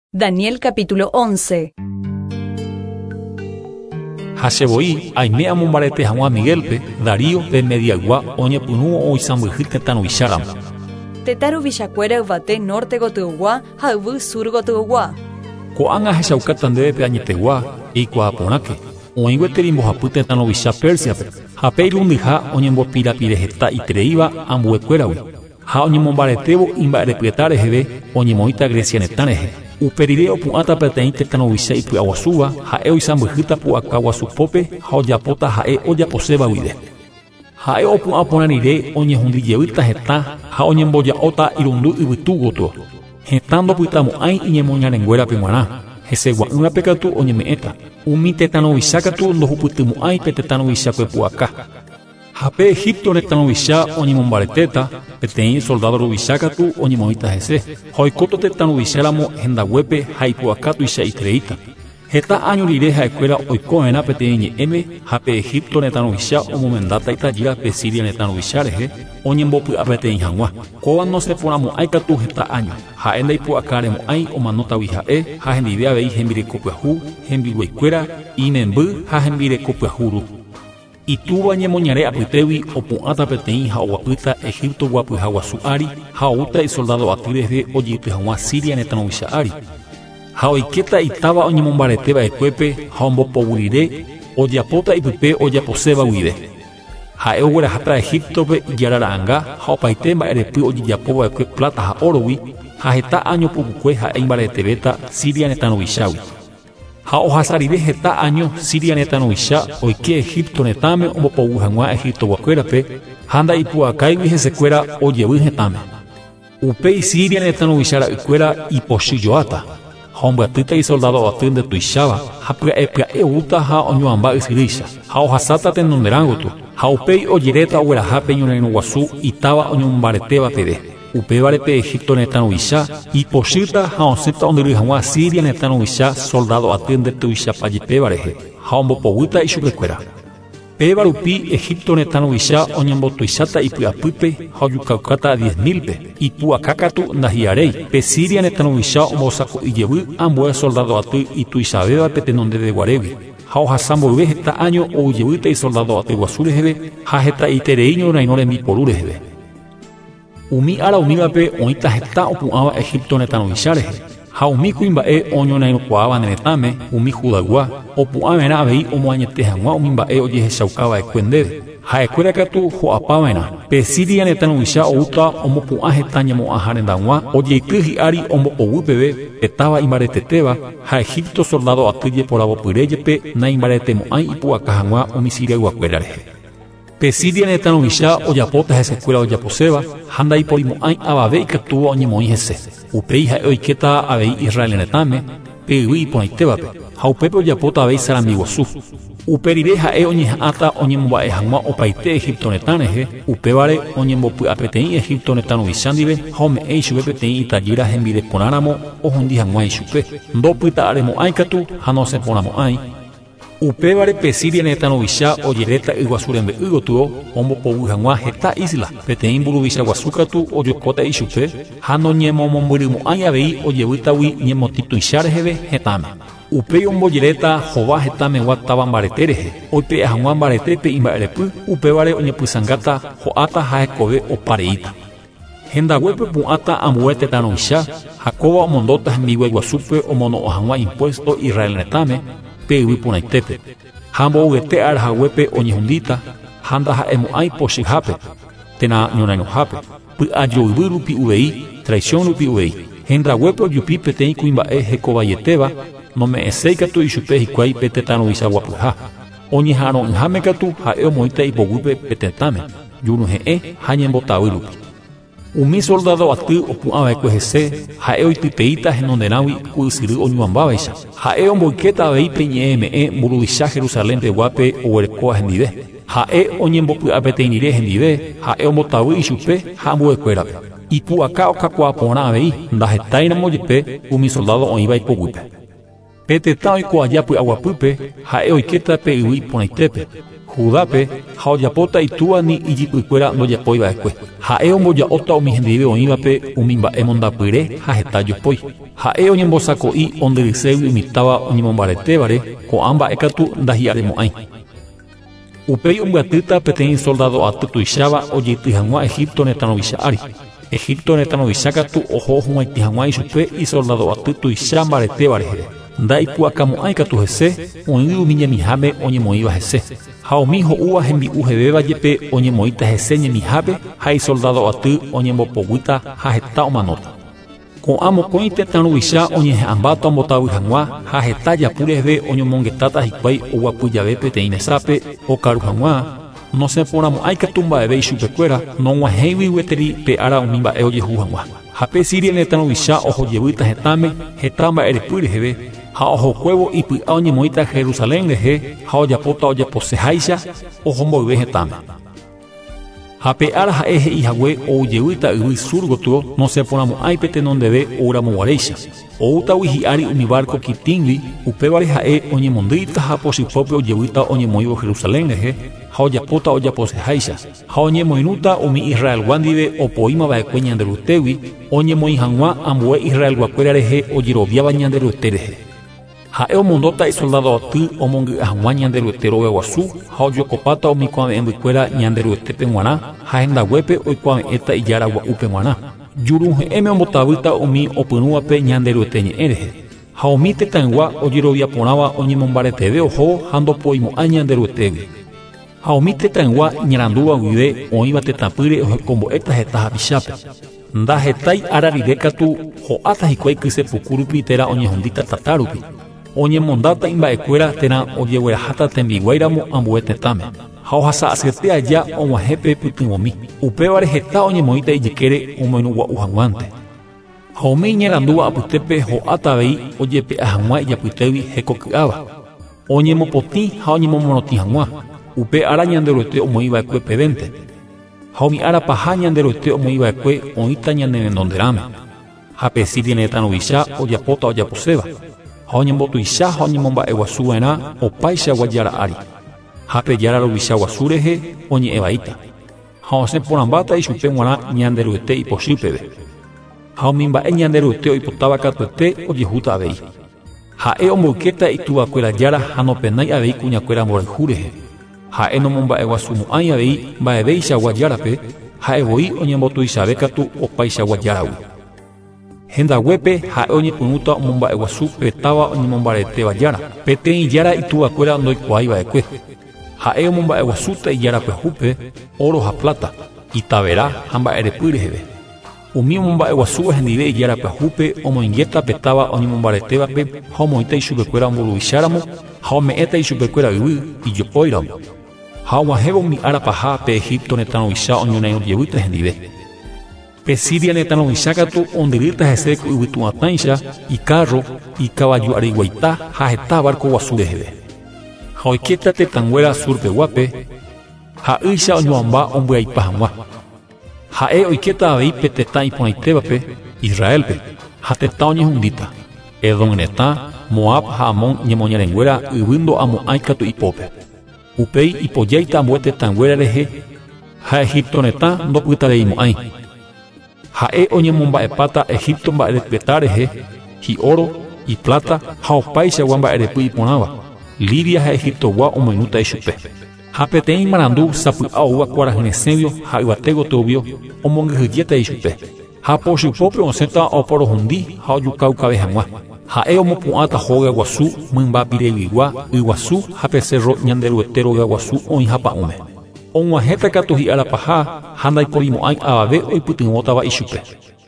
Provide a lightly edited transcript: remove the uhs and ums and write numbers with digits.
Daniel capítulo 11. Haseboi, aime amombarete hag̃ua Miguelpe, Darío pe Mediagua, oñepyrũ oisãmbyhy tetãrõ Icharamo. Tetãru vichakuéra yvate norte gotygua ha yvy sur gotygua. Ko'ág̃a hechaukáta ndéve añetegua, eikuaaporãke. Oĩ gueteri mbohapy tetãrõ vicha Persiape, ha pe irundyha oñembopirapire heta itereíva ambuekuéragui. Ha oñemombaretévo imba'erepyeta reheve oñemoĩta Grecia netã rehe. Uperire opu'ãta peteĩ tetãrõ vicha ipy'aguasúva ha'e oisãmbyhýta pu'aka guasupópe ha ojapóta ha'e ojaposéva guive. Ha'e opu'ã porã rire oñehũndijevýta hetã ha oñemboja'óta irundy yvytu gotyo. Hetã ndopytamo'ãi iñemoñarenguérape g̃uarã. Hesegua'ỹrape katu oñeme'ẽta. Umi tetãrõ vicha katu ndohupytymo'ãi pe tetãrõ vichakue pu'aka. Ha pe Egipto retãrõ vicha oñemombaretéta, peteĩ soldado ruvicha katu oñemoĩta hese. Ha oikóto tetãrõ vicharamo hendaguépe ha ipu'aka tuicha itereíta. Heta año rire ha'ekuéra oikova'erã peteĩ ñe'ẽme ha pe Egipto retãrõ vicha omomendáta itajýra pe Siria retãrõ vicha rehe oñembopy'a peteĩ hag̃ua. Kóva nosẽporãmo'ãi katu heta año. Ha'e ndaipu'akaremo'ãi omanótagui ha'e ha hendive avei hembireko pyahu, hembiruaikuéra, imemby ha hembireko pyahúru. Itúva ñemoñare apytégui opu'ãta peteĩ ha oguapýta Egipto guapyha guasu ári ha oúta isoldado aty rehe ojypy hag̃ua Siria retãrõ vicha ári. Ha oikéta itáva oñemombareteva'ekuépe ha ombopovy ojapóta ipype ojaposéva guive. Ha'e ogueraháta Egiptope ijarara'ãnga ha opaite mba'erepy ojejapova'ekue plata ha orogui ha heta año pukukue ha'e imbaretevéta Siria retãrõ vichágui. Ha ohasa rire heta año Siria retãrõ vicha oike Egipto retãme ombopovy hag̃ua Egipto guakuérape ha ndaipu'akáigui hesekuéra ojevy hetãme. Upéi Siria retãrõ vicha ra'ykuéra ipochyjoáta. Ha ombyatyta isoldado aty ndetuicháva ha pya'eúta ha oñoamba ysyrýicha ha ohasáta tenonderãgotyo ha upéi ojeréta ogueraha pe ñorãirõ guasu itáva oñemombaretéva peve. Upévare pe Egipto retãrõ vicha ipochýta ha osẽta ondyry hag̃ua Siria retãrõ vicha soldado aty ndetuichapa jepéva rehe ha ombopovýta ichupekuéra. Péva rupi Egipto retãrõ vicha oñembotuicháta ipy'apýpe ha ojukaukáta 10.000pe. Ipu'aka katu ndahiaréi. Pe Siria retãrõ vicha ombosako'ijevy ambue soldado aty ituichavéva pe tenondeve guarégui. Ha ohasa mboyve heta año oujevýta isoldado aty guasu reheve ha heta iterei ñorãirõ rembiporu reheve. Umi ára umívape oĩta heta opu'ãva Egipto retãrõ vicha rehe. Ha umi kuimba'e oñorairõkuaáva neretãme umi judagua opu'ãva'erã avei omoañete hag̃ua umi mba'e ojehechaukava'ekue ndéve. Ha'ekuéra katu ho'apava'erã. Pe Siria retãrõ vicha oúta ombopu'ã heta ñemo'ãha rendag̃ua ojeiky hi'ári ombopovy peve petáva imbaretetéva ha Egipto soldado aty jeporavopyréjepe naimbaretemo'ãi ipu'aka hag̃ua umi Siria guakuéra rehe. Pe Siria retãrõ vicha ojapóta hesekuéra ojaposéva ha ndaipórimo'ãi avave ikatúva oñemoĩ hese. Upéi ha'e oikéta avei Israel retãme pe yvy iporãitévape ha upépe ojapóta avei sarambi guasu. Uperire ha'e oñeha'ãta oñemomba'e hag̃ua opaite Egipto retã rehe upévare oñembopy'a peteĩ Egipto retãrõ vicha ndive ha ome'ẽ ichupe peteĩ itajýra hembireporãramo ohundi hag̃ua ichupe. Ndopyta'aremo'ãi katu ha nosẽporãmo'ãi. Upévare pe Siria retãrõ vicha ojeréta yguasu rembe'y gotyo ombopovy hag̃ua heta isla peteĩ mburuvicha guasu katu ojokóta ichupe ha noñemomombyrymo'ãi avei ojevýtagui ñemotĩtuicha reheve hetãme. Upéi ombojeréta hova hetãmegua táva mbarete rehe oipe'e hag̃ua mbaretépe imba'erepy upévare oñepysãngáta ho'áta ha hekove opareíta. Hendaguépe pu'ãta ambue tetãrõ vicha ha kóva omondóta hembigue guasúpe omono'õ hag̃ua impuesto Israel retãme pe yvy porãitépe. Ha mbo'uete arahaguépe oñehũndíta ha ndaha'emo'ãi pochyhápe térã ñorãirõhápe. Py'ajoyvy rupi uvei, traición rupi uvei. Hendaguépe ojupi peteĩ kuimba'e hekovaitéva nome'ẽséi katu ichupe hikuái pe tetãrõ vicha guapyha. Oñeha'ãrõ'ỹháme katu ha'e omoĩta ipoguýpe pe tetãme, juruhe'ẽ ha ñembotavy rupi. Umi soldado aty opu'ãva'ekue hese ha'e oitypeíta henonderãgui ku ysyry oñuãmbávaicha. Ha'e omboikéta avei pe ñe'ẽme'ẽ mburuvicha Jerusalén peguápe oguerekóva hendive. Ha'e oñembopy'a peteĩ rire hendive ha'e ombotavy ichupe ha ambuekuérape. Ipu'aka okakuaa porã avei ndahetáiramo jepe umi soldado oĩva ipoguýpe. Pe tetã oikuaaja py'aguapýpe ha'e oikéta pe yvy iporãitépe. Judápe ha ojapóta itúva ni ijipykuéra ndojapóiva'ekue. Ha'e omboja'óta umi hendive oĩvape umi mba'e mondapyre ha heta jopói. Ha'e oñembosako'i ondyrységui umitáva oñemombaretévare ko'ã mba'ekatu ndahi'aremo'ãi. Upéi ombyatyta peteĩ soldado aty tuicháva ojeity hag̃ua Egipto netãrovicha ári. Egipto netãrovicha katu oho hugaity hag̃ua ichupe isoldado aty tuicha mbaretéva rehe. Ndaikuaakamo'ãi katu hese oĩ umi ñemiháme oñemoĩva hese. Ha umi ho'úva hembi'u hevéva jepe oñemoĩta hese ñemihápe ha isoldado aty oñembopogýta ha heta omanóta. Ko'ã mokõi tetãrovicha oñehe'ãmbáta ombotavy hag̃ua ha heta japu reheve oñomongetáta hikuái oguapy jave peteĩ mesápe okaru hag̃ua. Nosẽporãmo'ãi katu mba'eve ichupekuéra nog̃uahẽgui gueteri pe ára umi mba'e ojehu hag̃ua. Ha pe Siria netãrovicha ohojevýta hetãme heta mba'erepy reheve ha ohokuévo ipy'a oñemoĩta Jerusalén rehe ha ojapóta ojaposeháicha ohomboyve hetãme. Ha pe ára ha'e he'ihague oujevýta yvy sur gotyo nosẽporãmo'ãi pe tenondeve ouramoguaréicha. Oútagui hi'ári umi barco kitĩgui upévare ha'e oñemondýita ha pochypópe ojevýta oñemoĩvo Jerusalén rehe ha ojapóta ojaposeháicha. Ha oñemoirũta umi Israelgua ndive opoímava'ekue ñande rytégui oñemoĩ hag̃ua ambue Israelguakuéra rehe ojeroviáva ñande ryete rehe. Ha'e omondóta isoldado aty omongy'a hag̃ua ñande ryete rove guasu ha ojokopáta umi ko'ãve'ẽmbykuéra ñande ryetépe g̃uarã ha hendaguépe oikuaave'ẽta ijára gua'úpe g̃uarã. Juruhe'ẽme ombotavýta umi opyrũvape ñande ryete ñe'ẽ rehe. Ha umi tetãygua ojerovia porãva oñemombareteve oho ha ndopoimo'ã ñande ryetégui. Ha umi tetãygua ñarandúva guive oĩva tetãpýre ohekombo'éta heta hapichápe. Ndahetai ára rire katu ho'áta hikuái kysepukurupi térã oñehondíta tatárupi. Oñemondáta imba'ekuéra térã ojegueraháta tembiguaíramo ambue tetãme. Ha ohasa asyeté aja og̃uahẽpe pytyvõmi. Upévare heta oñemoĩta ijykére omoirũgua'u hag̃uánte. Ha umi ñerandúva apytépe ho'áta avei ojepe'a hag̃ua ijapytégui hekoky'áva. Oñemopotĩ ha oñemomorotĩ hag̃ua. Upe ára ñande ryete omoĩva'ekue pevénte. Ha umi ára paha ñande ryete omoĩva'ekue oĩta ñanerendonderãme. Ha pe Siria netãrovicha ojapóta ojaposéva. Ha oñembotuicha ha oñemomba'eguasuva'erã opaichagua jára ári. Ha pe jára rovicha guasu rehe oñe'ẽvaíta. Ha osẽporãmbáta ichupe g̃uarã ñande ryete ipochýpeve. Ha umi mba'e ñande ryete oipotáva katuete ojehúta avei. Ha'e omboykéta ituvakuéra jára ha nopenái avei kuñakuéra mborayhu rehe. Ha'e nomomba'eguasumo'ãi avei mba'evéichagua járape ha'evoi oñembotuichave katu opaichagua járagui. Hendaguépe ha'e oñepyrũta omomba'eguasu petáva oñemombaretéva jára. Peteĩ jára ituvakuéra ndoikuaáiva'ekue. Ha'e omomba'eguasúta ijára kuehúpe oro ha plata, itavera ha mba'erepy reheve. Umi omomba'eguasúva hendive ijára kuehúpe omoinguéta petáva oñemombaretévape ha omoĩta ichupekuéra omboruvicháramo ha ome'ẽta ichupekuéra yvy ijopóiramo. Ha og̃uahẽvo umi ára paha pe Egipto netãrovicha oñorairõ ojevýta hendive. Pe Siria netãrovicha katu ondyrýta hese yvytu'atãicha ikarro, ikavaju areiguaita ha heta barco guasu reheve. Ha oikéta tetãnguéra sur peguápe ha ycha oñoamba ombyaipa hag̃ua. Ha'e oikéta avei pe tetã iporãitévape Israelpe ha tetã oñehundíta Edom retã, Moab ha Amon ñemoñarenguéra yvyndo'amo'ãi katu ipópe. Upéi ipojáita ambue tetãnguéra rehe ha Egipto retã ndopytareimo'ãi. Ha'e oñemomba'epáta Egipto mba'erepyeta rehe hi'oro, iplata ha opaichagua mba'erepy iporãva. Libia ha Egiptogua omoirũta ichupe. Ha peteĩ marandu sapy'a ouva kuarahyresẽvio ha yvate gotyo omongyhyjéta ichupe. Ha pochypópe osẽta oporohundi ha ojukaukave hag̃ua. Ha'e omopu'ãta hóga guasu mymba pireguigua yguasu ha pe cerro ñande ryete roga guasu oĩ hapa'ũme. Og̃uahẽta katu hi'ára paha ha ndaipórimo'ãi avave oipytyvõtava ichupe.